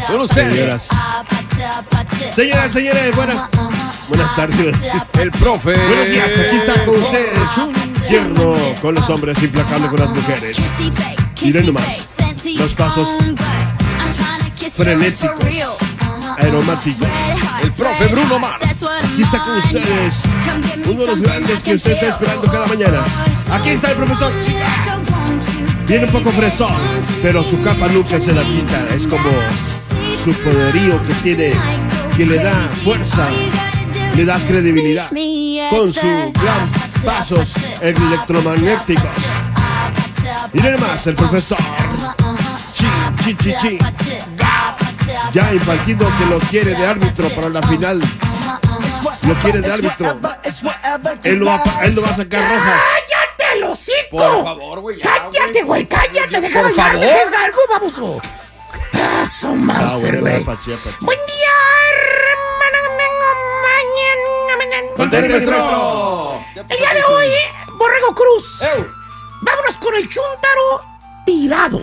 Con ustedes. Señoras, buenas tardes. El profe. Buenos días, aquí está con ustedes un tierno con los hombres, implacable con las mujeres. Miren nomás, los pasos frenéticos, aromáticos. El profe Bruno Mars. Aquí está con ustedes uno de los grandes que usted está esperando cada mañana. Aquí está el profesor Chica. Viene un poco fresón, pero su capa nunca se la quita. Es como su poderío que tiene, que le da fuerza, le da credibilidad con sus gran pasos electromagnéticos. Miren más, el profesor Chi. Ya impartiendo que lo quiere de árbitro para la final. Lo quiere de árbitro. Él lo va a sacar rojas. ¡Cállate, el hocico! Por favor, güey. ¡Cállate, güey! ¡Cállate! ¡Déjame Por hablar! favor. ¡Dejes algo, baboso! ¡Su Mauser, güey! Apache. ¡Buen día, hermano! Contente, maestro. El día de hoy, Borrego Cruz. Vámonos con el chúntaro tirado.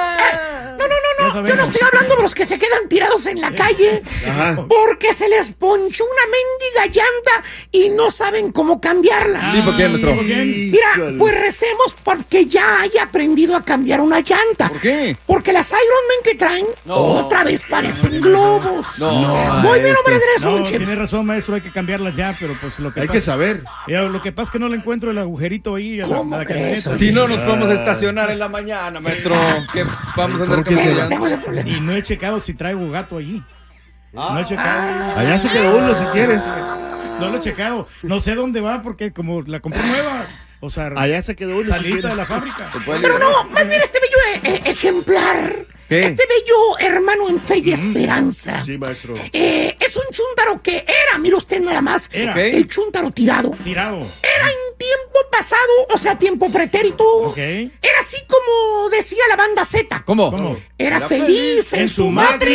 No, yo no estoy hablando de los que se quedan tirados en la calle. Ajá. Porque se les ponchó una mendiga llanta y no saben cómo cambiarla. ¿Y por qué, maestro? Mira, pues recemos porque ya haya aprendido a cambiar una llanta. ¿Por qué? Porque las Iron Man que traen otra vez parecen globos. Muy bien, hombre, No, Chema. tiene razón, maestro, hay que cambiarlas ya, pero pues lo que Hay pasa, que saber. Lo que pasa es que no le encuentro el agujerito ahí. ¿Cómo crees, camioneta. oye? Si no nos podemos estacionar en la mañana, maestro. ¿Qué vamos a andar ¿Cómo que se cambiando? Tengo ese problema. Y no he checado si traigo gato allí. No he checado. Allá se quedó uno si quieres. No lo he checado. No sé dónde va porque como la compré nueva. O sea, Allá se quedó uno si salita quieres. de la fábrica. Pero no, más bien este bello ejemplar. ¿Qué? Este bello hermano en fe y esperanza. Sí, maestro. Es un chúntaro que era, mire usted nada más, Era. Ok. el chúntaro tirado. Tirado. Era en tiempo pasado, o sea, tiempo pretérito. Ok. Era así como decía la banda Z. ¿Cómo? ¿Cómo? Era feliz en su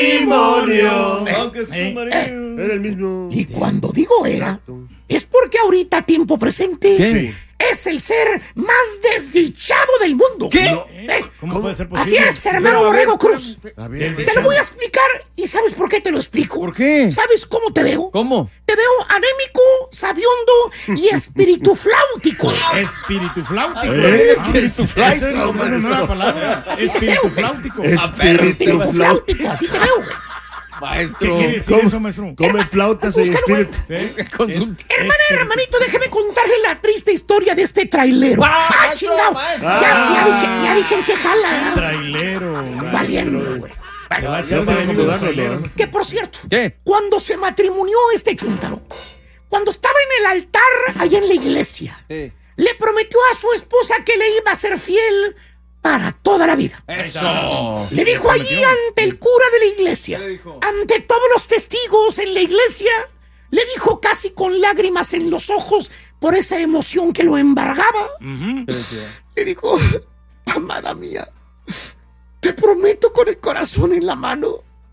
matrimonio. Aunque su marido. Era el mismo. Y cuando digo era, es porque ahorita, tiempo presente, ¿Qué? es el ser más desdichado del mundo. ¿Qué? ¿Cómo puede ser Así posible? es, hermano Pero, a ver, Borrego Cruz. A ver. Te lo voy a explicar y ¿sabes por qué te lo explico? ¿Por qué? ¿Sabes cómo te veo? ¿Cómo? Te veo anémico, sabiondo y espiritufláutico. Espíritu flautico. Espíritu flautico, Esa es una maestro. nueva palabra. Así te Espíritu veo, güey. flautico. Espíritu Espiritufláutico, así te veo, güey. ¿Qué Maestro. quiere decir eso, maestro? Come flautas y Búscalo, espíritu. Con su- Hermanito, déjeme contarle la triste historia de este trailero. maestro, Chingado! maestro! Ya dije en qué jala. Trailero. Valiendo, güey. Se va a Ya echar para de acomodarlo, trailero. ¿no? Que por cierto, ¿Qué? cuando se matrimonió este chúntaro, cuando estaba en el altar allá en la iglesia, Sí. le prometió a su esposa que le iba a ser fiel para toda la vida. Eso. Le dijo allí ante el cura de la iglesia, ¿Qué le dijo? ante todos los testigos en la iglesia, le dijo casi con lágrimas en los ojos por esa emoción que lo embargaba. ¿Qué decía? Le dijo, amada mía, te prometo con el corazón en la mano,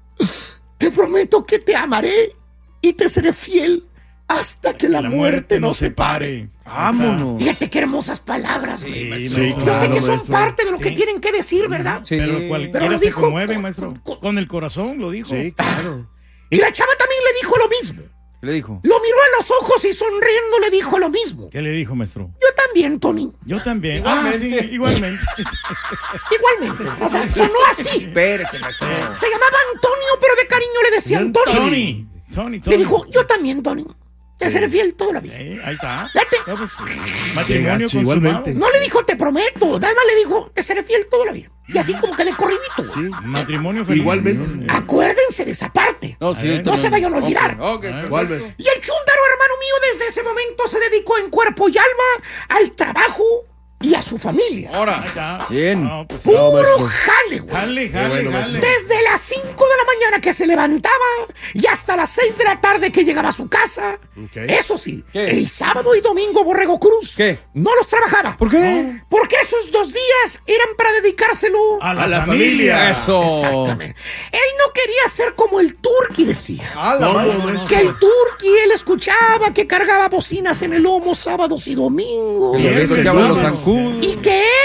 te prometo que te amaré y te seré fiel hasta que la muerte nos separe. Vámonos. Fíjate qué hermosas palabras, güey. Sí, Sí, maestro. Yo sé claro, que son maestro. parte de lo que Sí. tienen que decir, ¿verdad? Sí. Pero Pero cualquiera lo se dijo conmueve, con- maestro. con- Con el corazón lo dijo. Sí, claro. Y la chava también le dijo lo mismo. ¿Qué le dijo? Lo miró a los ojos y sonriendo le dijo lo mismo. ¿Qué le dijo, maestro? Yo también, Tony. Yo también. Igualmente. Sí, igualmente. Igualmente. O sea, sonó así. Espérese, maestro. Se llamaba Antonio, pero de cariño le decían Tony. Tony. Le dijo, yo también, Tony. Te seré fiel toda la vida. Ahí está. Vete. No, pues, matrimonio Gacho, consumado. igualmente. No le dijo, te prometo. Nada más le dijo, te seré fiel toda la vida. Y así como que de corridito. güey. Sí. Matrimonio feliz. Igualmente. Acuérdense de esa parte. No, sí, ver. No se vayan a olvidar. Ok, ¿Cuál perfecto. ves? Y el chúntaro, hermano mío, desde ese momento se dedicó en cuerpo y alma al trabajo y a su familia. Ahí Ahora. está. Bien. No, pues, Puro maestro. jale, güey. jale. bueno, Desde las 5 de la mañana que se levantaba y hasta las 6 de la tarde que llegaba a su casa. Ok. Eso sí, ¿Qué? el sábado y domingo Borrego Cruz ¿Qué? no los trabajaba. ¿Por qué? Porque esos 2 días eran para dedicárselo A la la familia. familia. Eso. Exactamente. Él no quería ser como el Turqui, decía. A la ¿Cómo, madre. maestro? Que el Turqui él escuchaba que cargaba bocinas en el lomo sábados y domingos. Y Viernes, él tocaba los lunes. zancudos. Y que él no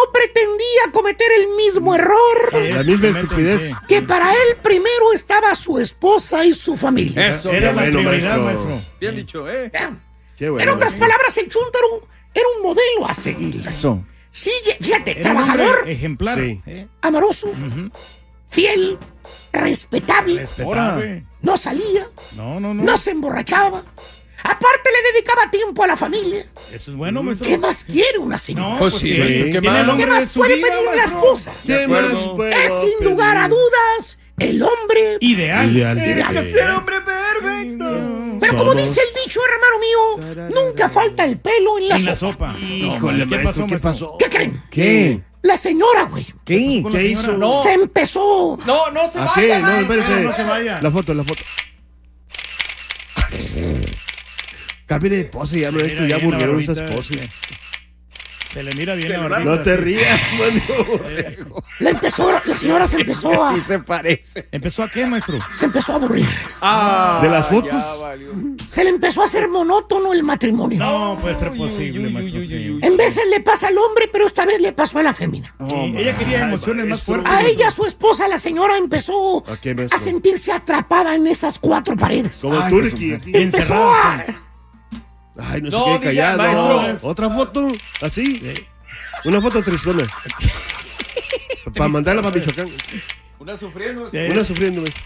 pretendía cometer el mismo error. La misma estupidez. Que para él primero estaba su esposa y su familia. Eso, Era la bueno, prioridad, maestro. maestro. bien dicho, Vean. Qué bueno. En otras palabras, el Chuntaro era un modelo a seguir. Eso. Sí, fíjate, Era un hombre trabajador, ejemplar. Sí. amoroso, fiel, respetable, Respetable. no salía, No. no se emborrachaba. Aparte le dedicaba tiempo a la familia. Eso es bueno, maestro. ¿Qué más quiere una señora? No, Pues sí, maestro, ¿qué tiene más? el hombre ¿Qué más de su puede vida, pedir una maestro. esposa? ¿Qué De más acuerdo. puedo Es sin pedir? lugar a dudas el hombre. Ideal. Ideal. Ideal. Ser hombre perfecto. Pero como Somos. dice el dicho, hermano mío, nunca falta el pelo en la En la sopa. sopa. Híjole, ¿Qué maestro, pasó, ¿qué maestro? pasó? ¿Qué creen? ¿Qué? La señora, güey, ¿Qué? Con la ¿Qué señora. hizo? No. se empezó. No se ¿A qué? No, espérese. No se vaya. La foto. Cambie de pose ya, maestro. Mira Ya bien la aburrieron esas barbita, poses. Se le mira bien la Celular. barbita. No te rías, mano. La señora se empezó a, Sí se parece. ¿Empezó a qué, maestro? se empezó a aburrir. ¿De las fotos? Ya valió. Se le empezó a hacer monótono el matrimonio. No puede ser Uy, posible, uy, maestro. uy, sí. uy, uy. En veces le pasa al hombre, pero esta vez le pasó a la fémina. Sí, ella quería emociones más maestro. fuertes. A ella, su esposa, la señora, empezó ¿A qué, maestro? a sentirse atrapada en esas cuatro paredes. Como Ay, Turkey. Jesús. Empezó encerrada, a... Ay, no se No, quede diga, callado. maestro. Otra foto, así. Una foto tristona. Para mandarla para Michoacán. Una sufriendo. Una sufriendo, maestro.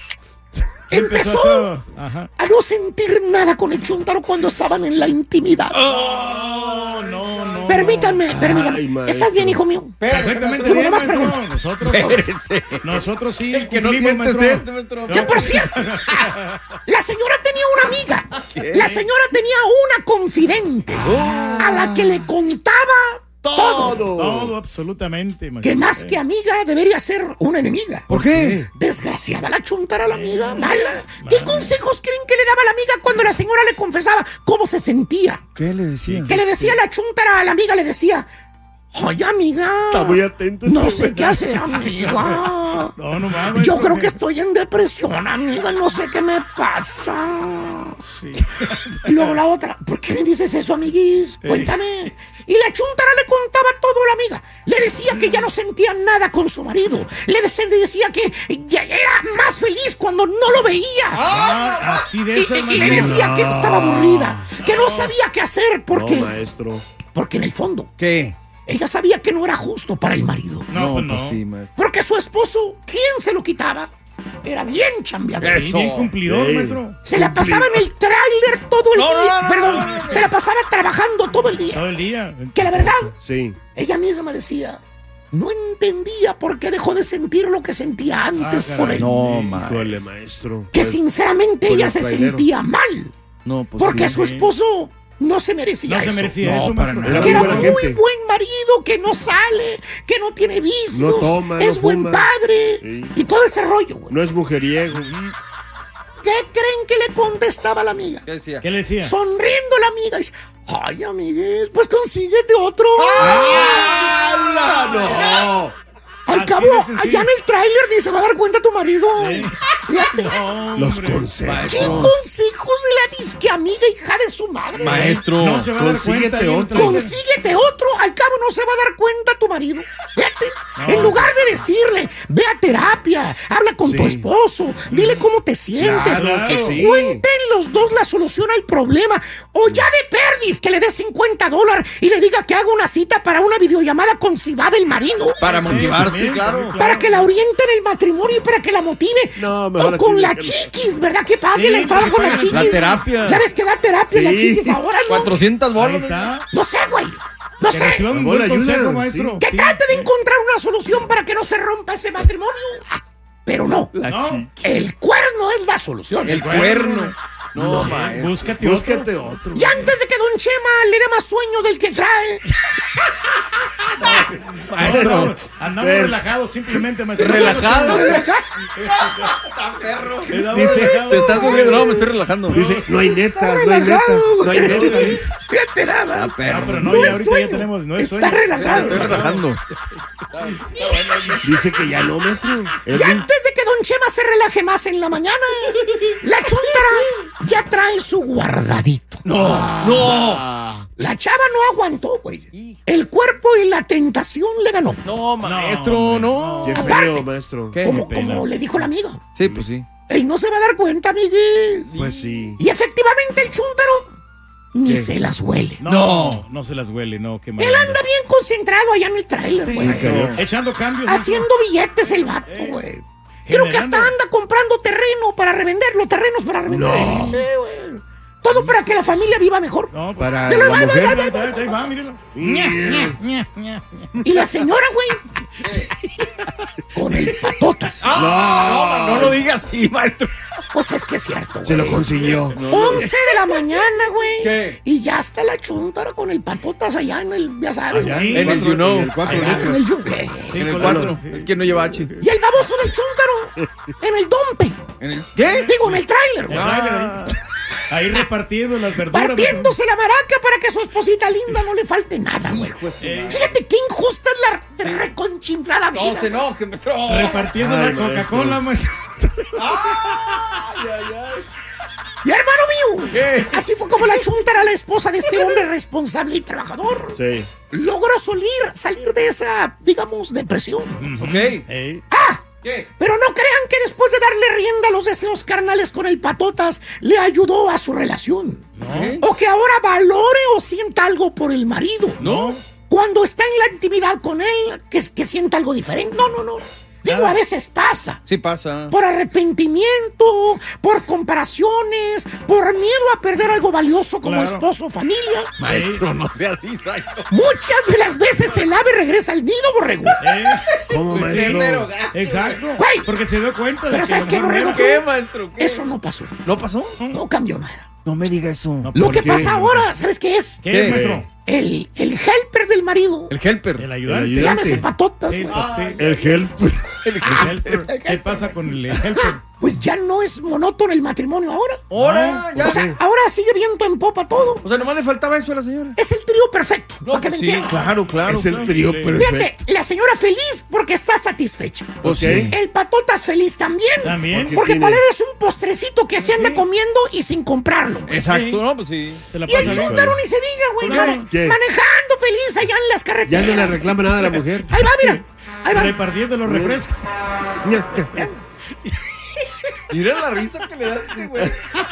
Empezó Ajá. a no sentir nada con el Chuntaro cuando estaban en la intimidad. Oh, no. Permítanme. maestro. ¿Estás bien, hijo mío? Perfectamente Pero bien, nomás maestro. pregunto. Nosotros sí. Que no cumplimos, sientes maestro. esto, maestro. Que por cierto, la señora tenía una amiga. La señora tenía una confidente a la que le contaba todo. Todo, absolutamente, maestro. Que más que amiga debería ser una enemiga. ¿Por qué? Desgraciada la Chuntara, la amiga, mala. ¿Qué consejos creen que le daba la amiga cuando la señora le confesaba cómo se sentía? ¿Qué le decía? Que le decía la Chuntara a la amiga, le decía: oye, amiga, Está muy atento. no sé qué hacer, amiga. No mames. Yo maestro. creo que estoy en depresión, amiga, no sé qué me pasa. Y luego la otra: ¿por qué me dices eso, amiguis? Cuéntame. Y la Chuntara le contaba todo a la amiga. Le decía que ya no sentía nada con su marido. Le decía que ya era más feliz cuando no lo veía. Así de esas, Y le maestro. decía que estaba aburrida, que no sabía qué hacer No, maestro. porque en el fondo ¿Qué? ella sabía que no era justo para el marido. No, pues no. sí, maestro. Porque su esposo, ¿quién se lo quitaba? Era bien chambeador. Sí, bien cumplidor, Ey. maestro. Se la pasaba en el tráiler todo el No, no, día. no, Perdón, se la pasaba trabajando todo el día. Todo el día. Que la verdad, Sí. ella misma me decía, no entendía por qué dejó de sentir lo que sentía antes Ah, por caray. él. No, maestro. Híjole, maestro. Que Pues, sinceramente con ella el se trailero. sentía mal. No, pues Porque sí. su esposo no se merecía No se eso. merecía No, eso, para maestro. nada. Que era Muy buena muy gente. buen marido, que no sale, que no tiene vicios, No toma, es no buen fuma. padre Sí. y todo ese rollo, güey. No es mujeriego. ¿Qué creen que le contestaba la amiga? ¿Qué decía? ¿Qué le decía? Sonriendo la amiga, dice: ay, amigues, pues consíguete otro. ¡Hala! ¡No! Al Así cabo, de sencillo. allá en el tráiler dice: va a dar cuenta tu marido. Fíjate. No, Los hombre. consejos. ¿Qué consejos de la disque amiga, hija de su madre? Maestro. No se va a dar Consíguete cuenta. ahí en el otro. trailer. Consíguete otro, al cabo no se va a dar cuenta tu marido. Fíjate, en lugar de decirle, ve a terapia, habla con tu Sí. esposo, dile cómo te sientes, Claro que sí. cuenten los dos la solución al problema, o ya de perdis que le des $50 y le diga que haga una cita para una videollamada con Sibá del marido. Para motivarse, también, claro. también, Para que la oriente en el matrimonio y para que la motive. No, mejor o así con la déjalo. chiquis, ¿verdad? Que pague Sí, la entrada que con la pague chiquis. la terapia. Ya ves que da terapia la Sí. chiquis ahora, ¿no? 400 Ahí bolas. está. No sé, güey. No Que sé. reciba un La buen bola consejo, ayuda, maestro. Que Sí. trate de encontrar una solución para que no se rompa ese matrimonio. Pero no, No, el cuerno es la solución. El cuerno. No, maestro. búscate Búscate otro. otro. Y antes de que Don Chema le dé más sueño del que trae, No, andamos Ver. relajados simplemente, maestro. Relajado. Andamos Dice, relajados. Te estás durmiendo. No, me estoy relajando. Dice, no hay neta, no hay neta. relajado, No hay güey. neta. Dice. fíjate nada. No, pero No no, ya es ahorita sueño, ya tenemos. No es está sueño. Me relajado. estoy relajando. Dice que ya no, maestro. Y antes de que Don Chema se relaje más en la mañana, la Chuntara ya trae su guardadito. No. La chava no aguantó, güey. El cuerpo y la tentación le ganó. No, maestro, no. Qué Aparte, feo, maestro. ¿Qué? Como le dijo la amiga. Sí, pues sí. Él no se va a dar cuenta, amiguis. Pues sí. Y efectivamente el chúntaro ni ¿Qué? se las huele. No se las huele, no, qué mal. Él anda bien concentrado allá en el tráiler, güey. maestro. Echando cambios. Haciendo billetes el vato, güey. Creo que hasta Generando. anda comprando terrenos para revender. No. Güey. Todo para que la familia viva mejor. No, pues, Para Pero la ahí va, mujer. ahí va, míralo. Y la señora, güey, con el patotas. No lo digas así, maestro. Pues es que es cierto, güey. Se lo consiguió. 11 de la mañana, güey. ¿Qué? Y ya está la chuntara con el patotas allá en el, ya sabes, Allá güey. En el you know. en el 4 Allá en litros. el yunque. En el con 4. Es que no lleva H. Y el baboso del chúntaro en el dompe. ¿En el qué? Digo, en el tráiler, güey. Ahí repartiendo las verduras. Partiéndose la maraca para que a su esposita linda no le falte nada, güey. Fíjate qué injusta es la reconchinflada vida. No se enoje, maestro. Repartiendo Ay, la Coca-Cola, maestro. Y hermano mío, ¿Qué? así fue como la chuntara, la esposa de este hombre responsable y trabajador, Sí. logró salir de esa, digamos, depresión. Ok. ¡Ah! ¿Qué? Pero no crean que después de darle rienda a los deseos carnales con el patotas, le ayudó a su relación. ¿Qué? O que ahora valore o sienta algo por el marido. ¿No? Cuando está en la intimidad con él, que sienta algo diferente. No. Digo, a veces pasa. Sí pasa. Por arrepentimiento, por comparaciones, por miedo a perder algo valioso como Claro. esposo o familia. Maestro, no sea así, Sayo. Muchas de las veces el ave regresa al nido, borrego. ¿Cómo, Sí, maestro? pero gacho. Exacto. Güey. Porque se dio cuenta de Pero que ¿sabes a lo qué, mejor borrego? no ¿Qué, maestro? ¿Qué? Eso no pasó. ¿No pasó? No cambió nada. No me diga eso. No, Lo ¿por que qué? pasa ahora, ¿sabes qué es? ¿Qué, ¿Qué? maestro? El helper del marido. El helper. El ayudante. El ayudante. Llámese patotas, Sí, güey. sí. El help. El helper. ¿Qué pasa con el helper? Pues ya no es monótono el matrimonio ahora. Ahora, ya. O sea, ahora sigue viento en popa todo. O sea, nomás le faltaba eso a la señora. Es el trío perfecto, No, para que me pues sí, entiendan. claro. Es el trío Fíjate, perfecto. Fíjate, la señora feliz porque está satisfecha. Pues Ok. sí. El patotas feliz también. También. Porque tiene- para él es un postrecito que se anda comiendo y sin comprarlo. Exacto, no, pues sí. Se la Y el pasa bien. chúntaro ni se diga, güey. ¿Qué? Manejando feliz allá en las Ya carreteras. no le reclama nada a la mujer. Ahí va, mira. Ahí va. Repartiendo los refrescos. Mira la risa que le das, güey.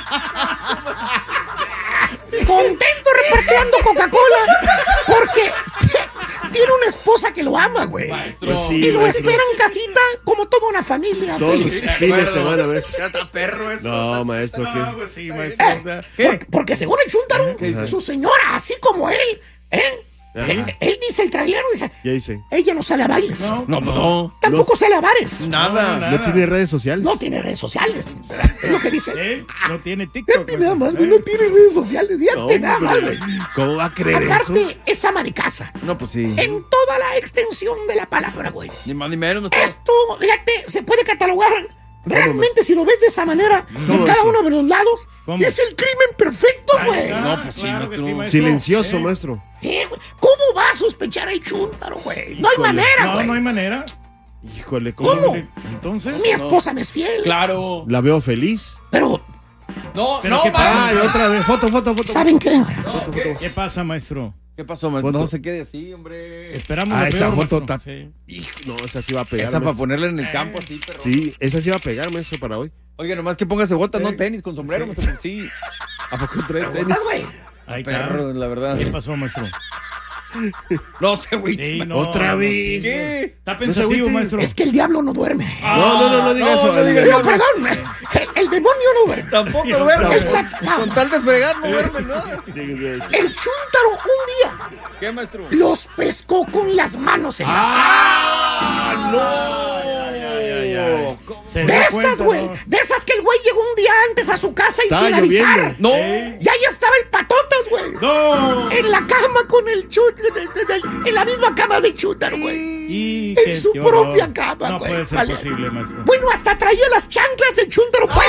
Contento repartiendo Coca-Cola porque tiene una esposa que lo ama, güey. Pues sí, Y lo maestro. espera en casita como toda una familia Todos los feliz. fines de semana, ¿ves? Ya está perro eso. No, maestro, ¿qué? pues sí, maestro. o sea, Porque según el chúntaro, su señora, así como él, él dice el trailero, dice, Ya dice. ella no sale a bailes. No. Tampoco sale a bares. Nada. No tiene redes sociales. No tiene redes sociales. Es lo que dice. No tiene TikTok. Fíjate nada más, güey, no tiene redes sociales. Fíjate nada más, hombre. güey. ¿Cómo va a creer eso? Aparte, es ama de casa. No, pues sí. En toda la extensión de la palabra, güey. Ni más ni menos. maestro. Esto, fíjate, se puede catalogar realmente, si lo ves de esa manera, en ¿Cómo cada eso? uno de los lados, ¿Cómo? es el crimen perfecto, güey. No, pues sí, Claro que maestro. maestro. Silencioso, maestro. Güey. ¿Cómo va a sospechar el chúntaro, güey? No hay Híjole. manera, No, güey. no hay manera. Híjole, ¿Cómo? Entonces. Mi esposa me es fiel. Claro. La veo feliz. Pero, No, Pero no, ¿qué maestro. pasa? Ay, otra vez. Foto. ¿saben qué? ¿Qué pasa, maestro? ¿Qué pasó, maestro? Foto. No se quede así, hombre. Esperamos Ah, lo esa peor, foto maestro. está. Sí. Hijo, no, esa sí va a pegar. Esa para maestro. ponerla en el campo así, perro. Sí, esa sí va a pegar, maestro, para hoy. Oiga, nomás que póngase botas, no tenis, con sombrero, maestro. Pues sí. ¿A poco trae tenis? ¿Verdad, güey? Ahí Perro, está. la verdad. ¿Qué pasó, maestro? No sé, güey. Sí, no, Otra no, vez. sí. ¿Qué? Está No se pensativo, agüite. maestro. Es que el diablo no duerme. No diga eso. no diga Digo, eso. perdón, el demonio no duerme. Tampoco Sí, duerme. el Satanás. Con tal de fregar, no duerme nada. El chúntaro un día ¿Qué, maestro? los pescó con las manos en la ¡Ah, no! Se De dio esas, cuenta, güey. ¿no? De esas que el güey llegó un día antes a su casa y Estaba sin avisar. lloviendo. No. Y ahí estaba el patotas, güey. ¡No! En la cama con el chúntaro. En la misma cama del chúntaro, güey. Y En su qué horror. propia cama, No güey. puede ser Vale. posible, maestro. Bueno, hasta traía las chanclas del chúntaro puesto.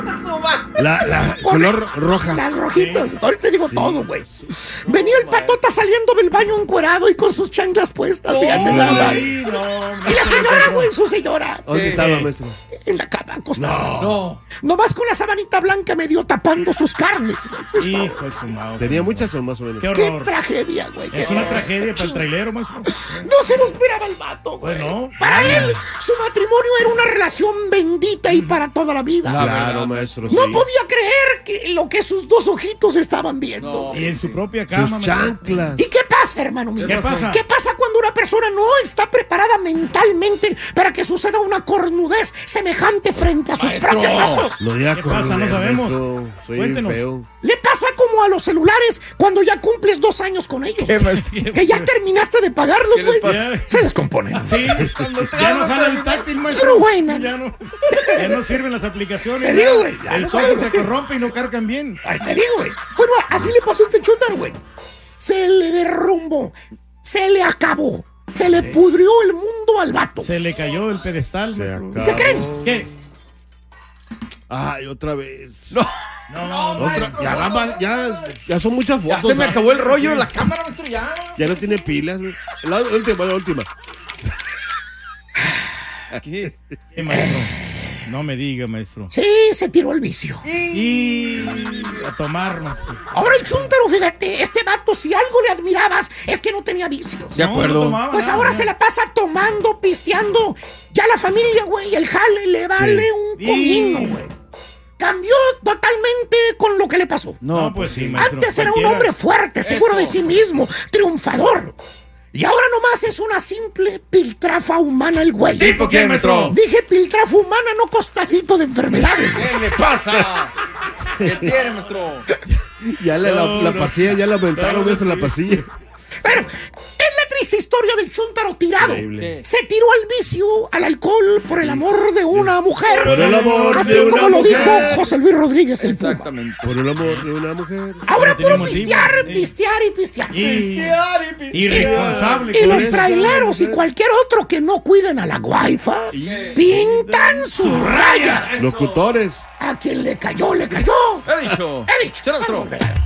La Con color roja. Las rojitas. Ahorita te digo todo, güey. Venía el patota saliendo del baño encuerado y con sus chanclas puestas. Fíjate nada más. Ay, no, Y la señora, güey, su señora. ¿Dónde estaba, maestro? En la cama, acostada. No. Nomás con la sabanita blanca medio tapando sus carnes, güey. hijo de su mouse. ¿Tenía muchas o más o menos? Qué Qué horror. tragedia, güey. Es una tragedia para el trailero, maestro. No se lo esperaba el vato, güey. Bueno. Para él, su matrimonio era una relación bendita y para toda la vida. Claro, maestro, sí. No podía creer que lo que sus dos ojitos estaban viendo. Y en su propia cama, Sus maestro. chanclas. ¿Y qué pasa, hermano mío? ¿Qué pasa? ¿Qué pasa cuando una persona no está preparada mentalmente para que suceda una cornudez semejante frente a sus Maestro. propios ojos? No diga ¿Qué pasa? No cornudes, sabemos. maestro. Soy Cuéntenos. feo. Le pasa como a los celulares cuando ya cumples 2 años con ellos. ¿Qué, maestro? Que ya terminaste de pagarlos, ¿Qué les güey. pasa? Se descomponen. Sí, ya no jala el táctil, maestro. Truenan. Ya no sirven las aplicaciones. Te digo, güey, ya El no software sirve. se corrompe y no cargan bien. Ay, te digo, güey. Bueno, así le pasó a este chúntaro, güey. Se le derrumbó. Se le acabó. Se le pudrió el mundo al vato. Se le cayó el pedestal, Se maestro. acabó. ¿Qué creen? ¿Qué? Ay, otra vez. No. Otra. Ya son muchas Ya fotos. se me ah. acabó el rollo de la cámara, maestro, ya. Ya no tiene pilas. La última. ¿Qué? ¿Qué, maestro? No me diga, maestro. Sí, se tiró el vicio. Y a tomar, maestro. Ahora el chúntaro, fíjate, este vato, si algo le admirabas, es que no tenía vicios. De acuerdo. No tomaba Pues nada, ahora no. se la pasa tomando, pisteando. Ya la familia, güey, el jale le vale un comino, güey. Cambió totalmente con lo que le pasó. No, pues sí, maestro. Antes era un Cualquiera- hombre fuerte, seguro de sí mismo, triunfador. Y ahora nomás es una simple piltrafa humana el güey. ¿Tipo qué, maestro? Dije piltrafa humana, no costalito de enfermedades. ¿Qué le pasa? ¿Qué tiene, maestro? Ya la pasilla, ya la aumentaron, maestro, la pasilla. Pero es la triste historia del chúntaro tirado. Increíble. Se tiró al vicio, al alcohol, por el amor de una mujer. Por el amor Así de una como lo mujer. dijo José Luis Rodríguez, el Puma. Exactamente. Por el amor de una mujer. Ahora Pero puro tenemos pistear, tiempo, sí. pistear y pistear. Irresponsable. Y con los eso. traileros y cualquier otro que no cuiden a la guaifa pintan su raya. Locutores. A quien le cayó, le cayó. He dicho. He dicho. Sí, maestro. Vamos a ver.